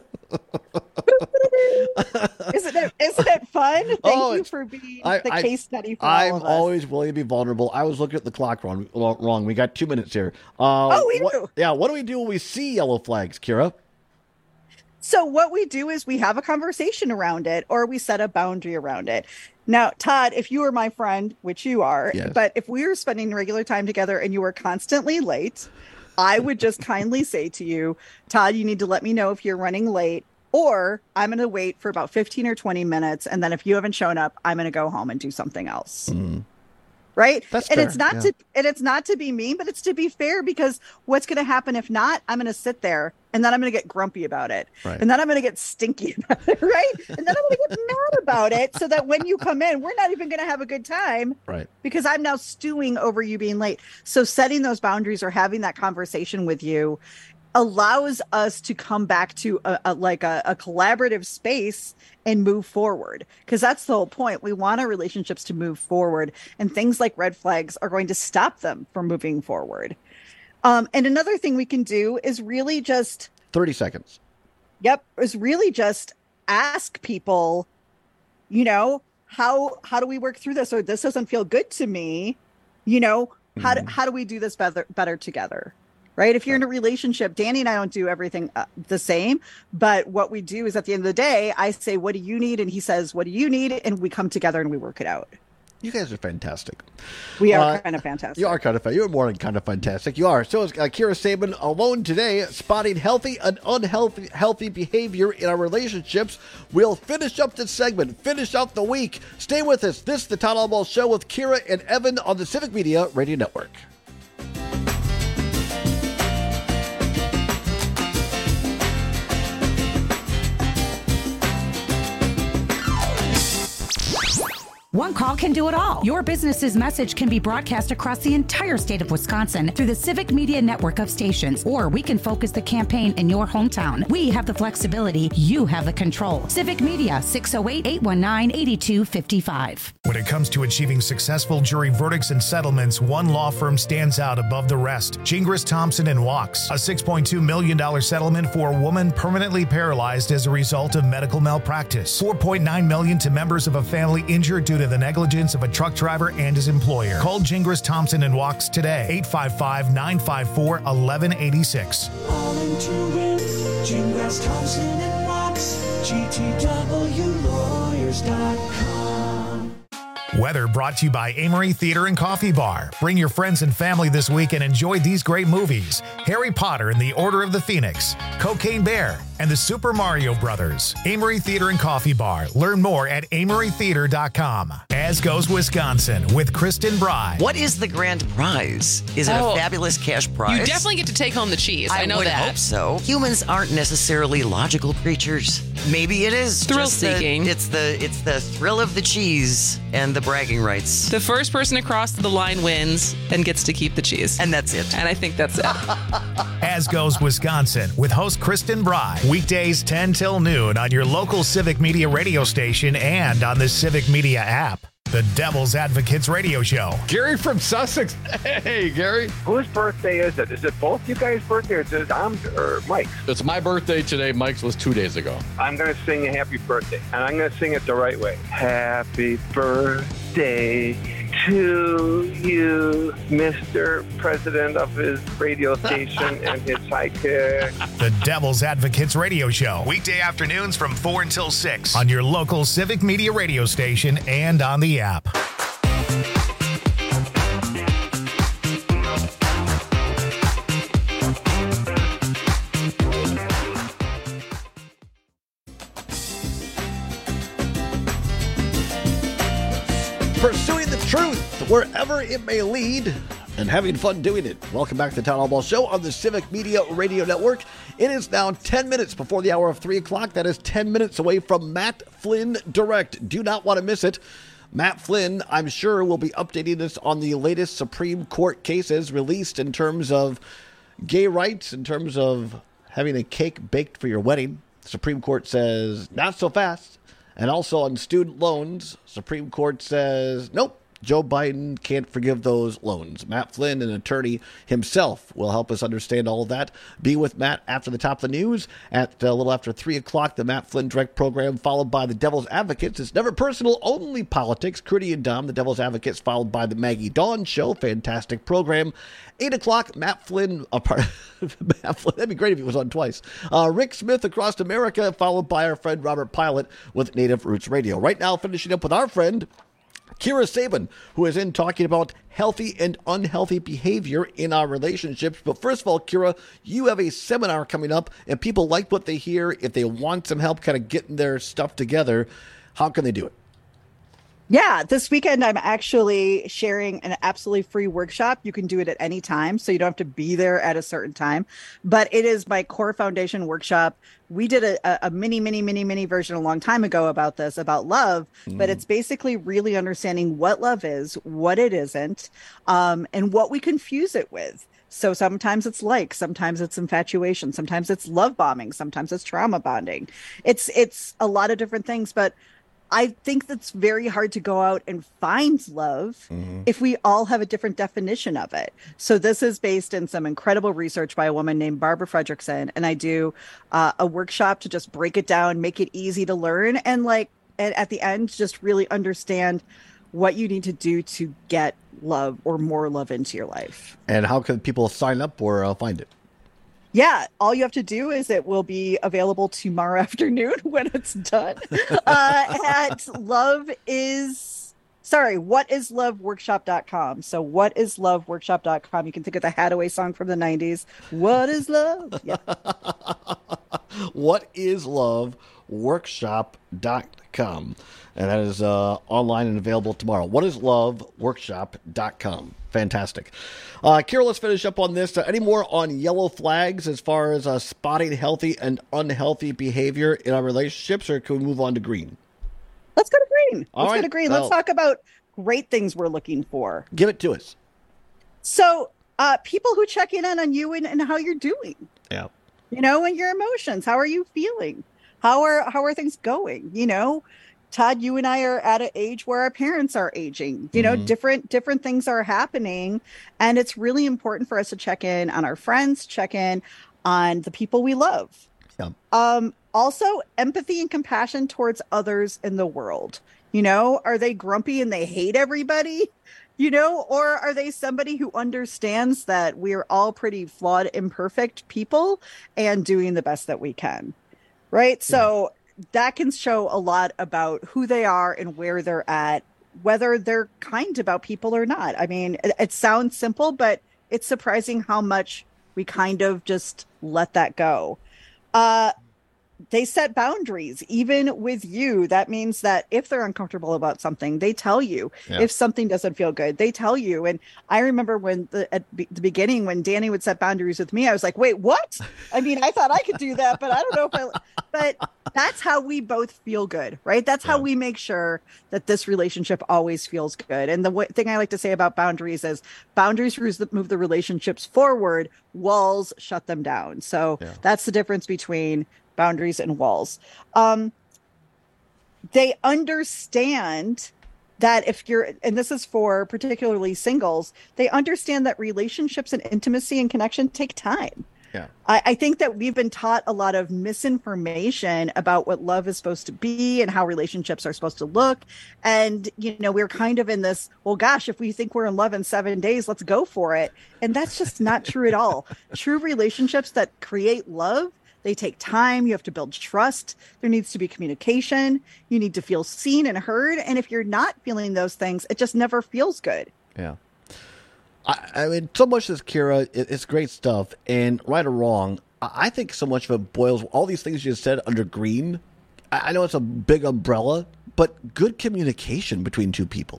Isn't it fun? Thank you for being the case study for all of us. I'm always willing to be vulnerable. I was looking at the clock wrong. We got 2 minutes here. We do. Yeah, what do we do when we see yellow flags, Kira? So what we do is we have a conversation around it, or we set a boundary around it. Now, Todd, if you were my friend, which you are, yes. But if we were spending regular time together and you were constantly late, I would just kindly say to you, Todd, you need to let me know if you're running late, or I'm going to wait for about 15 or 20 minutes. And then if you haven't shown up, I'm going to go home and do something else. Right. That's and fair. It's not to be mean, but it's to be fair, because what's going to happen if not, I'm going to sit there and then I'm going to get grumpy about it. Right. And then I'm going to get stinky about it. Right. And then I'm going to get mad about it, so that when you come in, we're not even going to have a good time. Right. Because I'm now stewing over you being late. So setting those boundaries or having that conversation with you allows us to come back to a collaborative space and move forward, because that's the whole point. We want our relationships to move forward, and things like red flags are going to stop them from moving forward. And another thing we can do is really just 30 seconds. Yep. Is really just ask people, you know, how do we work through this? Or this doesn't feel good to me. You know, how do we do this better together? Right. If you're in a relationship, Danny and I don't do everything the same. But what we do is at the end of the day, I say, what do you need? And he says, what do you need? And we come together and we work it out. You guys are fantastic. We are kind of fantastic. You are kind of You're more than kind of fantastic. You are. So is Kira Sabin alone today, spotting healthy and unhealthy behavior in our relationships. We'll finish up this segment, finish out the week. Stay with us. This is the Todd Albaugh Show with Kira and Evan on the Civic Media Radio Network. One call can do it all. Your business's message can be broadcast across the entire state of Wisconsin through the Civic Media network of stations, or we can focus the campaign in your hometown. We have the flexibility. You have the control. Civic Media, 608-819-8255. When it comes to achieving successful jury verdicts and settlements, one law firm stands out above the rest. Gingras, Thompson & Walks. A $6.2 million settlement for a woman permanently paralyzed as a result of medical malpractice. $4.9 million to members of a family injured due to the negligence of a truck driver and his employer. Call Gingras, Thompson & Walks today. 855-954-1186. All into it. Gingras, Thompson & Walks. GTWlawyers.com. Weather brought to you by Amory Theater and Coffee Bar. Bring your friends and family this week and enjoy these great movies: Harry Potter and the Order of the Phoenix, Cocaine Bear, and the Super Mario Brothers. Amory Theater and Coffee Bar. Learn more at amorytheater.com. As Goes Wisconsin with Kristen Bry. What is the grand prize? Is it a fabulous cash prize? You definitely get to take home the cheese. I know would that. Hope so. Humans aren't necessarily logical creatures. Maybe it is thrill-seeking. It's the thrill of the cheese and the bragging rights. The first person across the line wins and gets to keep the cheese. And that's it. And I think that's it. As Goes Wisconsin with host Kristen Bry. Weekdays 10 till noon on your local Civic Media radio station and on the Civic Media app. The Devil's Advocates Radio Show. Gary from Sussex. Hey, Gary. Whose birthday is it? Is it both you guys' birthday or is it or Mike's? It's my birthday today. Mike's was 2 days ago. I'm going to sing a happy birthday, and I'm going to sing it the right way. Happy birthday to you, Mr. President of his radio station and his sidekick. The Devil's Advocates Radio Show. Weekday afternoons from 4 until 6 on your local Civic Media radio station and on the app. Pursuing the truth wherever it may lead and having fun doing it. Welcome back to the Town Hall Ball Show on the Civic Media Radio Network. It is now 10 minutes before the hour of 3 o'clock. That is 10 minutes away from Matt Flynn Direct. Do not want to miss it. Matt Flynn, I'm sure, will be updating us on the latest Supreme Court cases released in terms of gay rights, in terms of having a cake baked for your wedding. The Supreme Court says, not so fast. And also on student loans, Supreme Court says, nope, Joe Biden can't forgive those loans. Matt Flynn, an attorney himself, will help us understand all of that. Be with Matt after the top of the news at a little after 3 o'clock, the Matt Flynn Direct program, followed by the Devil's Advocates. It's never personal, only politics. Crudy and Dom, the Devil's Advocates, followed by the Maggie Dawn Show. Fantastic program. 8 o'clock, Matt Flynn, Matt Flynn, that'd be great if he was on twice. Rick Smith Across America, followed by our friend Robert Pilot with Native Roots Radio. Right now, finishing up with our friend Kira Sabin, who is in talking about healthy and unhealthy behavior in our relationships. But first of all, Kira, you have a seminar coming up, and people like what they hear. If they want some help kind of getting their stuff together, how can they do it? Yeah, this weekend I'm actually sharing an absolutely free workshop. You can do it at any time, so you don't have to be there at a certain time. But it is my Core Foundation workshop. We did a mini version a long time ago about this, about love. But it's basically really understanding what love is, what it isn't, and what we confuse it with. So sometimes it's like, sometimes it's infatuation, sometimes it's love bombing, sometimes it's trauma bonding. It's a lot of different things, but I think that's very hard to go out and find love if we all have a different definition of it. So this is based in some incredible research by a woman named Barbara Fredrickson. And I do a workshop to just break it down, make it easy to learn. And at the end, just really understand what you need to do to get love or more love into your life. And how can people sign up or find it? Yeah, all you have to do is it will be available tomorrow afternoon when it's done at whatisloveworkshop.com. So whatisloveworkshop.com. You can think of the Hathaway song from the 90s. What is love? Yeah. Whatisloveworkshop.com. And that is online and available tomorrow. Whatisloveworkshop.com. Fantastic. Kira, let's finish up on this. Any more on yellow flags as far as spotting healthy and unhealthy behavior in our relationships, or can we move on to green? Let's go to green. All Let's right. go to green. Let's talk about great things we're looking for. Give it to us. So people who check in on you and how you're doing. Yeah. You know, and your emotions. How are you feeling? How are things going? You know, Todd, you and I are at an age where our parents are aging. You know, different things are happening. And it's really important for us to check in on our friends, check in on the people we love. Yeah. Also, empathy and compassion towards others in the world. You know, are they grumpy and they hate everybody? You know, or are they somebody who understands that we're all pretty flawed, imperfect people and doing the best that we can? Right. Yeah. So that can show a lot about who they are and where they're at, whether they're kind about people or not. I mean, it sounds simple, but it's surprising how much we kind of just let that go. They set boundaries, even with you. That means that if they're uncomfortable about something, they tell you. Yeah. If something doesn't feel good, they tell you. And I remember when at the beginning, when Danny would set boundaries with me, I was like, wait, what? I mean, I thought I could do that, but I don't know if but that's how we both feel good, right? That's how we make sure that this relationship always feels good. And the thing I like to say about boundaries is boundaries move the relationships forward, walls shut them down. So that's the difference between boundaries and walls. They understand that if you're, and this is for particularly singles, they understand that relationships and intimacy and connection take time. Yeah. I think that we've been taught a lot of misinformation about what love is supposed to be and how relationships are supposed to look. And, we're kind of in this, well, gosh, if we think we're in love in 7 days, let's go for it. And that's just not true at all. True relationships that create love, they take time. You have to build trust. There needs to be communication. You need to feel seen and heard. And if you're not feeling those things, it just never feels good. Yeah. I mean, so much of this, Kira, it's great stuff. And right or wrong, I think so much of it boils, all these things you just said under green. I know it's a big umbrella, but good communication between two people.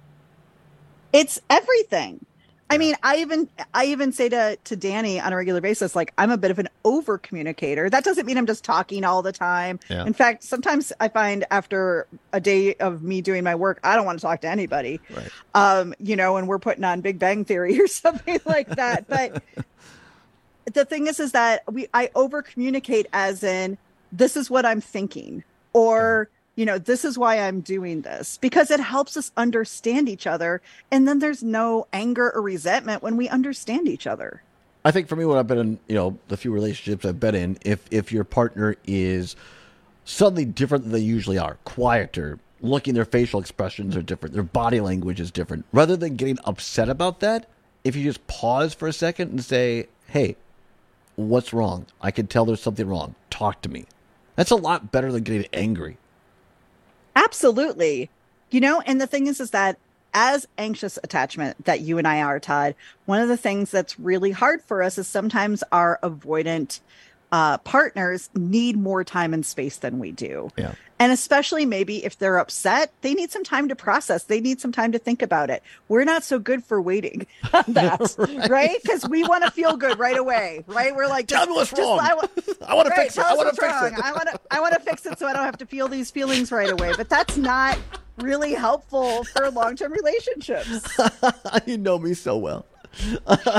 It's everything. I mean, I even say to Danny on a regular basis, like, I'm a bit of an over communicator. That doesn't mean I'm just talking all the time. Yeah. In fact, sometimes I find after a day of me doing my work, I don't want to talk to anybody. Right. And we're putting on Big Bang Theory or something like that. But the thing is that I over communicate as in, this is what I'm thinking, or this is why I'm doing this, because it helps us understand each other. And then there's no anger or resentment when we understand each other. I think for me, when I've been in, the few relationships I've been in, if your partner is suddenly different than they usually are, quieter, looking, their facial expressions are different, their body language is different, rather than getting upset about that, if you just pause for a second and say, hey, what's wrong? I can tell there's something wrong. Talk to me. That's a lot better than getting angry. Absolutely. And the thing is that as anxious attachment that you and I are, Todd, one of the things that's really hard for us is sometimes our avoidant partners need more time and space than we do. Yeah. And especially maybe if they're upset, they need some time to process. They need some time to think about it. We're not so good for waiting on that, right? Because we want to feel good right away, right? We're like, tell me what's wrong. I want to fix it. I want to fix it. I want to fix it so I don't have to feel these feelings right away. But that's not really helpful for long-term relationships. You know me so well. Here's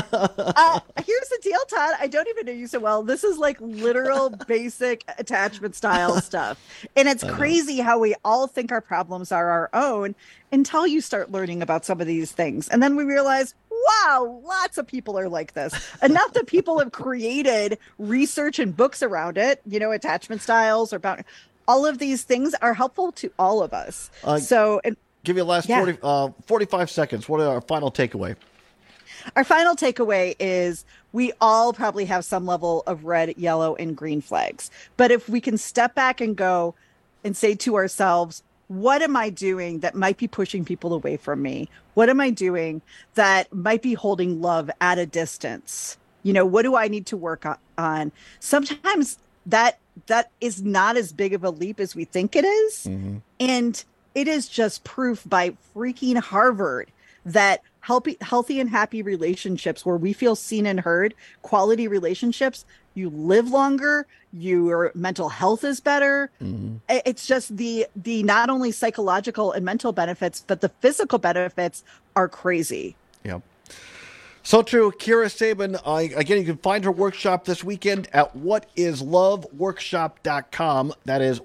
the deal, Todd. I don't even know you so well. This is like literal basic attachment style stuff. And it's crazy how we all think our problems are our own until you start learning about some of these things. And then we realize, wow, lots of people are like this. Enough that people have created research and books around it, attachment styles or about all of these things are helpful to all of us. Give you the last 45 seconds. What are our final takeaway? Our final takeaway is we all probably have some level of red, yellow, and green flags. But if we can step back and go and say to ourselves, what am I doing that might be pushing people away from me? What am I doing that might be holding love at a distance? What do I need to work on? Sometimes that is not as big of a leap as we think it is. Mm-hmm. And it is just proof by freaking Harvard that healthy and happy relationships where we feel seen and heard, quality relationships, you live longer, your mental health is better. Mm-hmm. It's just the not only psychological and mental benefits, but the physical benefits are crazy. Yep. So true. Kira Sabin, again, you can find her workshop this weekend at whatisloveworkshop.com. That is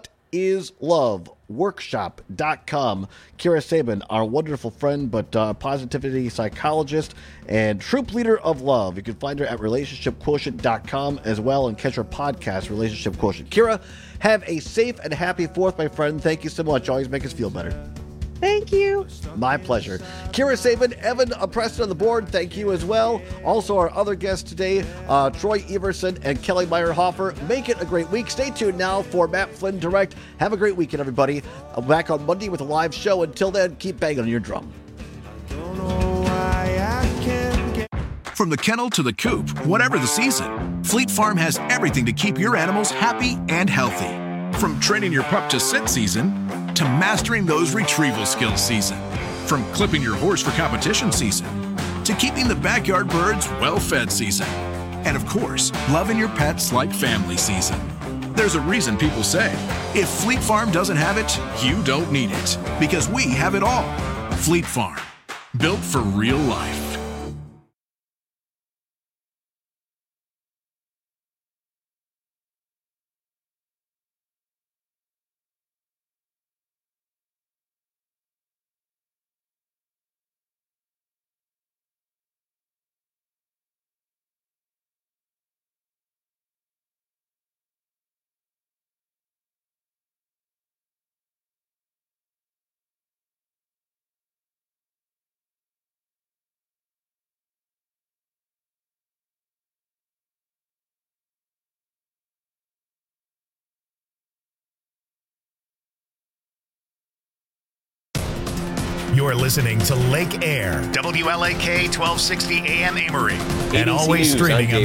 whatisloveworkshop.com. Kira Sabin, our wonderful friend, but positivity psychologist and troop leader of love. You can find her at relationshipquotient.com as well and catch her podcast, Relationship Quotient. Kira, have a safe and happy 4th, my friend. Thank you so much. Always make us feel better. Thank you. My pleasure. Kira Sabin, Evan Preston on the board, thank you as well. Also, our other guests today, Troy Everson and Kelly Meyerhofer. Make it a great week. Stay tuned now for Matt Flynn Direct. Have a great weekend, everybody. I'm back on Monday with a live show. Until then, keep banging on your drum. From the kennel to the coop, whatever the season, Fleet Farm has everything to keep your animals happy and healthy. From training your pup to sit season to mastering those retrieval skills season. From clipping your horse for competition season to keeping the backyard birds well-fed season. And of course, loving your pets like family season. There's a reason people say, if Fleet Farm doesn't have it, you don't need it. Because we have it all. Fleet Farm, built for real life. You're listening to Lake Air, WLAK 1260 AM Amory, and always News, streaming I'm on